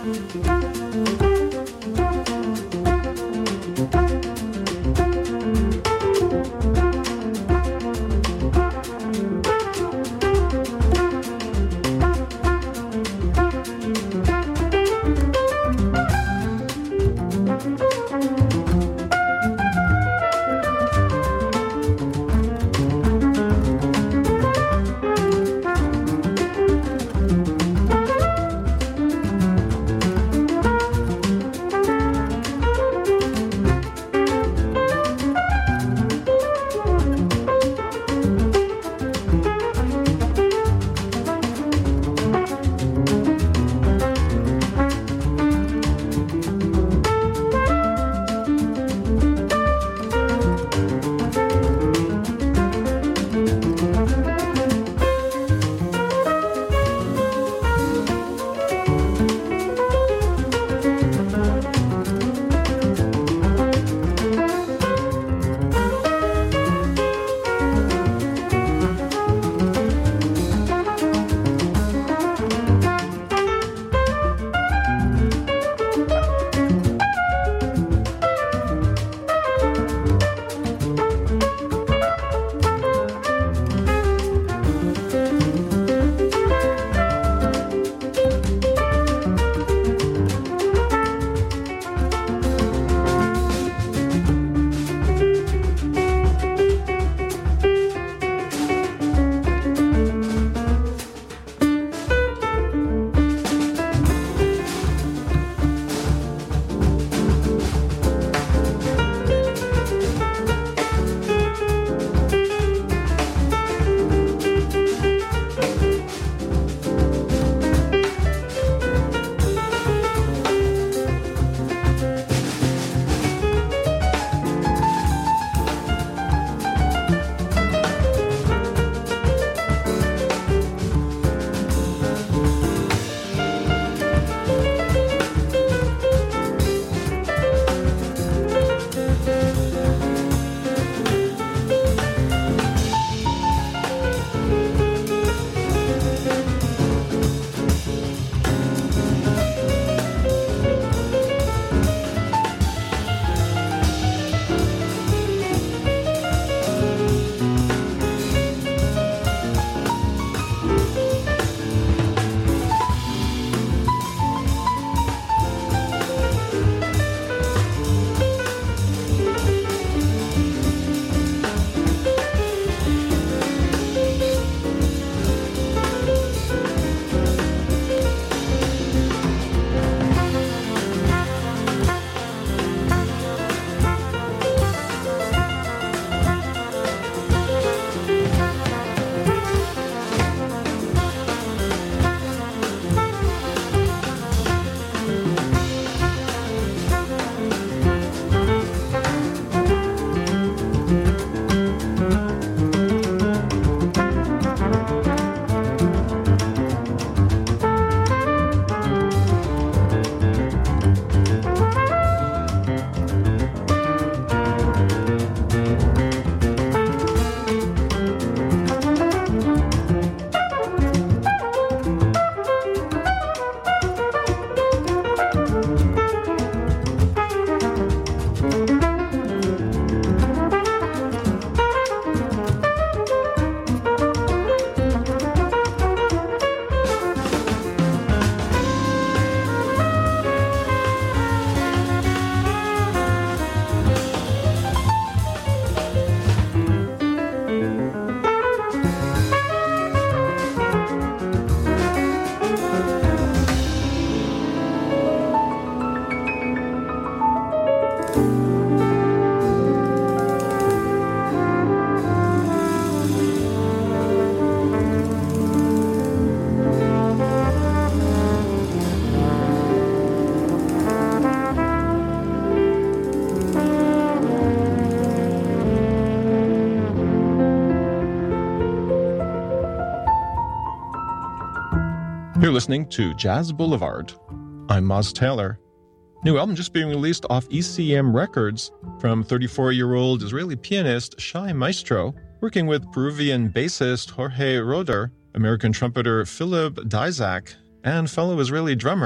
You're listening to Jazz Boulevard. I'm Moz Taylor. New album just being released off ECM Records from 34-year-old Israeli pianist Shai Maestro, working with Peruvian bassist Jorge Roeder, American trumpeter Philip Dizak, and fellow Israeli drummer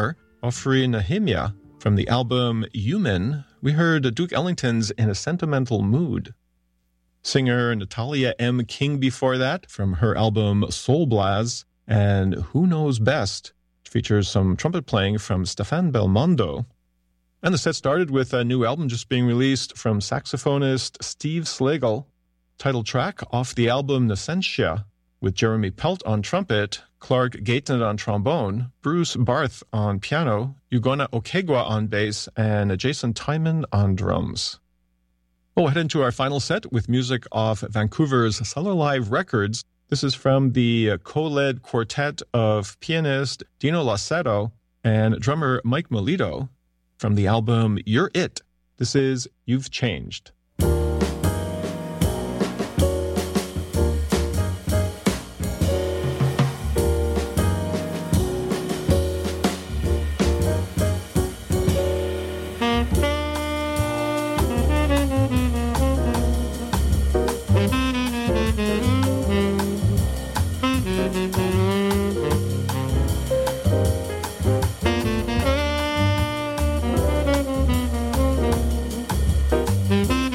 Ofri Nehemia. From the album Human, we heard Duke Ellington's In a Sentimental Mood. Singer Natalia M. King before that, from her album Soul Blaz, and Who Knows Best, which features some trumpet playing from Stefan Belmondo. And the set started with a new album just being released from saxophonist Steve Slagle. Title track off the album Nescentia, with Jeremy Pelt on trumpet, Clark Gayton on trombone, Bruce Barth on piano, Ugonna Okegwa on bass, and Jason Tyman on drums. We'll head into our final set with music off Vancouver's Cellar Live Records. This is from the co-led quartet of pianist Dino Lacerdo and drummer Mike Melito from the album You're It. This is You've Changed. Mm-hmm.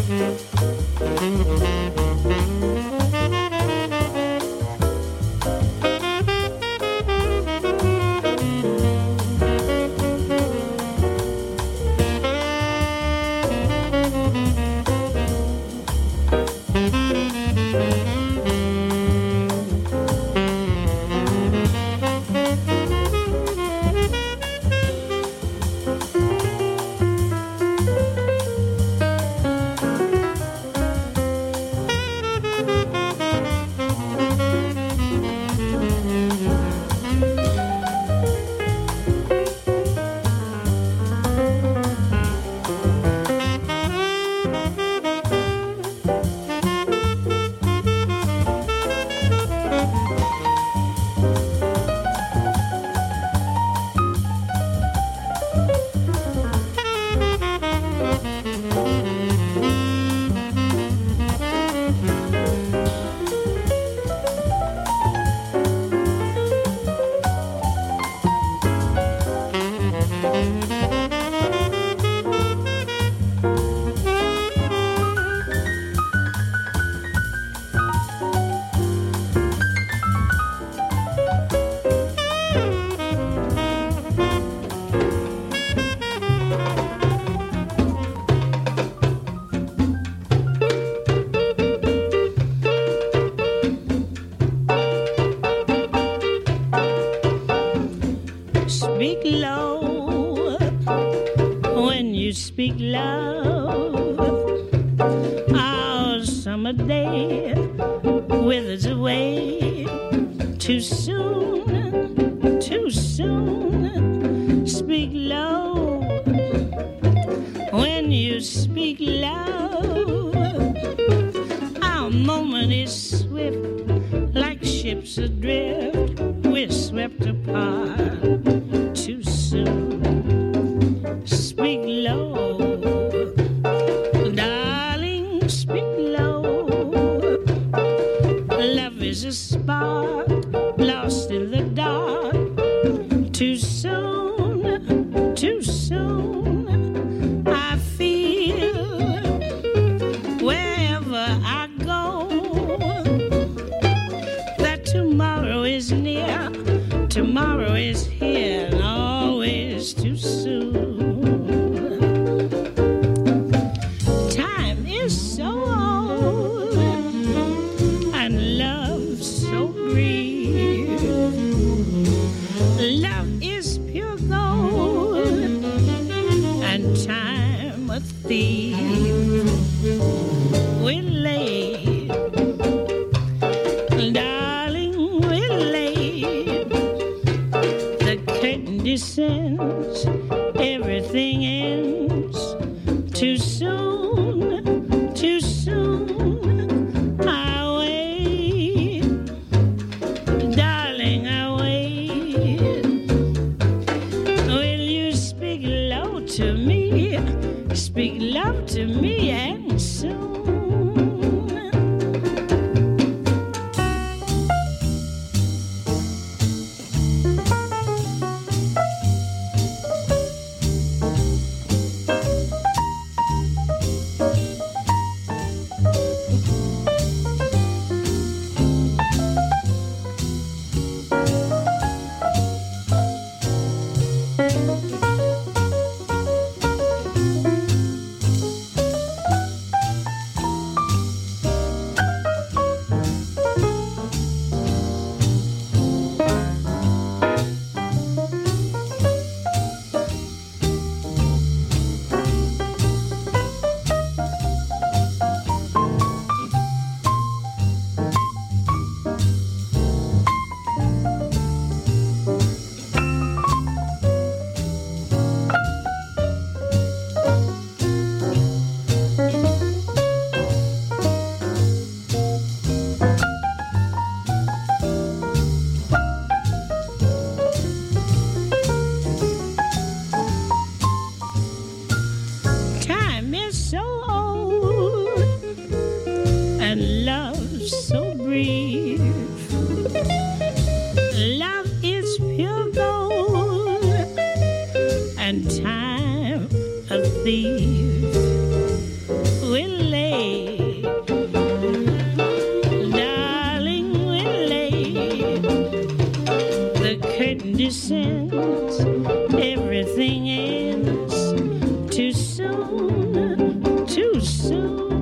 Speak low when you speak love. Our summer day withers away too soon, too soon. Speak low when you speak love. Our moment is swift like ships adrift. We're swept apart too soon. Speak low, darling, speak low. Love is a spark lost in the dark. Too soon, too soon. I feel wherever I go that tomorrow is near, tomorrow is here, and always too soon. Time is so old and love so brief. Love is pure gold and time a thief. We're late, darling, we're late. The curtain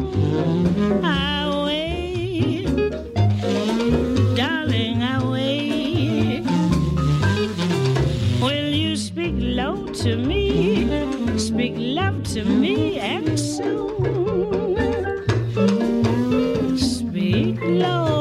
I wait, darling, I wait. Will you speak low to me? Speak love to me, and soon speak low.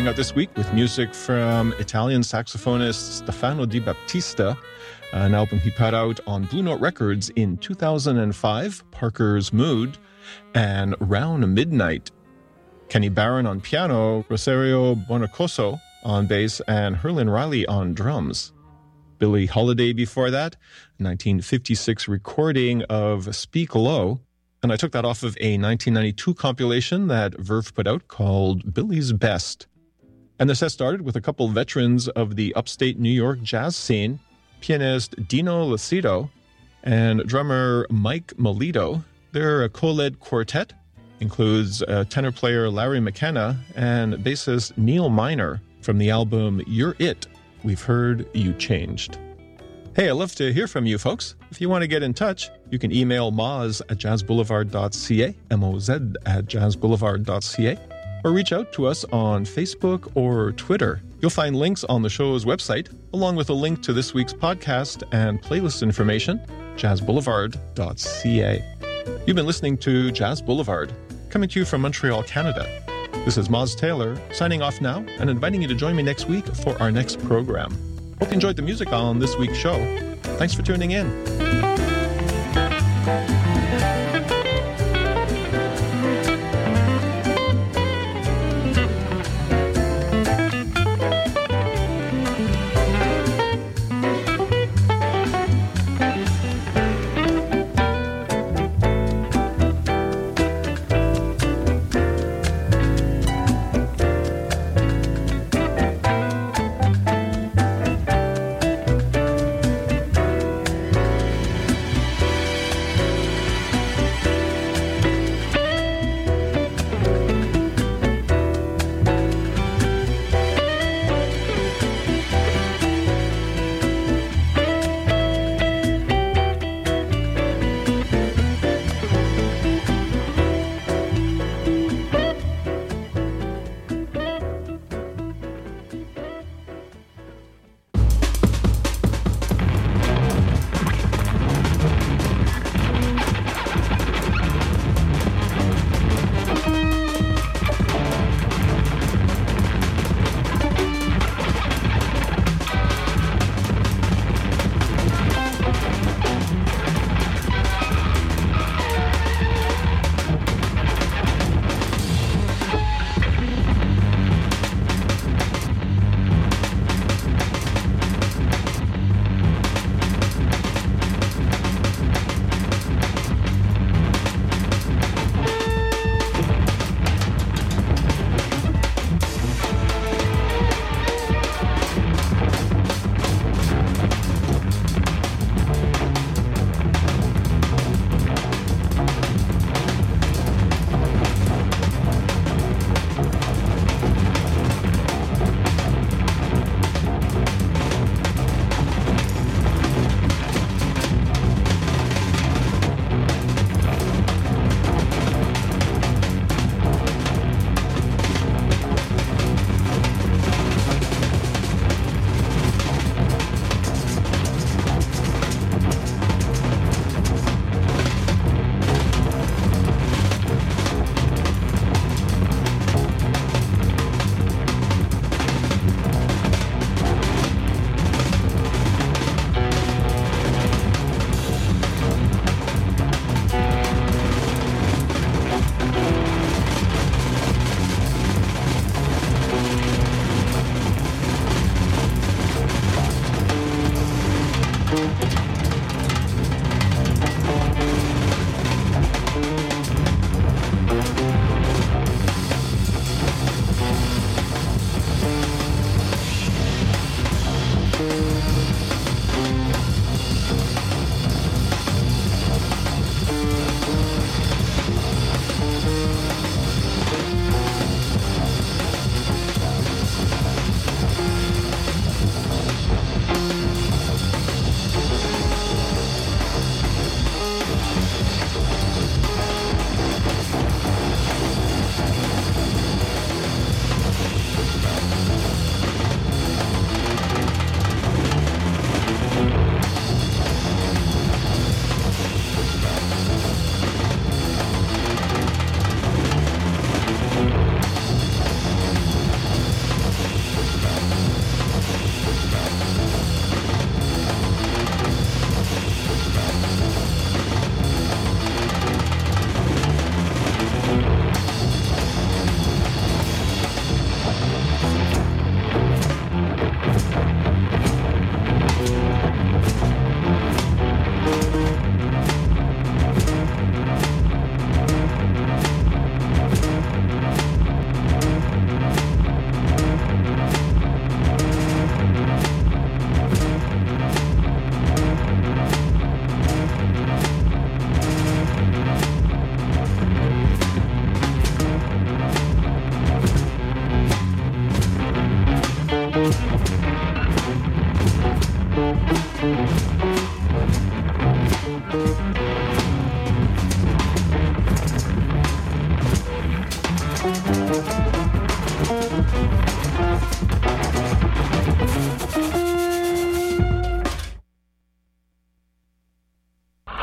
starting out this week with music from Italian saxophonist Stefano Di Battista, an album he put out on Blue Note Records in 2005, Parker's Mood, and Round Midnight. Kenny Barron on piano, Rosario Bonaccoso on bass, and Herlin Riley on drums. Billie Holiday before that, 1956 recording of Speak Low, and I took that off of a 1992 compilation that Verve put out called Billie's Best. And the set started with a couple veterans of the upstate New York jazz scene, pianist Dino Lucido and drummer Mike Melito. They're a co-led quartet, includes tenor player Larry McKenna and bassist Neil Miner from the album You're It, We've Heard You Changed. Hey, I'd love to hear from you folks. If you want to get in touch, you can email moz@jazzboulevard.ca, moz@jazzboulevard.ca, or reach out to us on Facebook or Twitter. You'll find links on the show's website, along with a link to this week's podcast and playlist information, jazzboulevard.ca. You've been listening to Jazz Boulevard, coming to you from Montreal, Canada. This is Moz Taylor, signing off now and inviting you to join me next week for our next program. Hope you enjoyed the music on this week's show. Thanks for tuning in.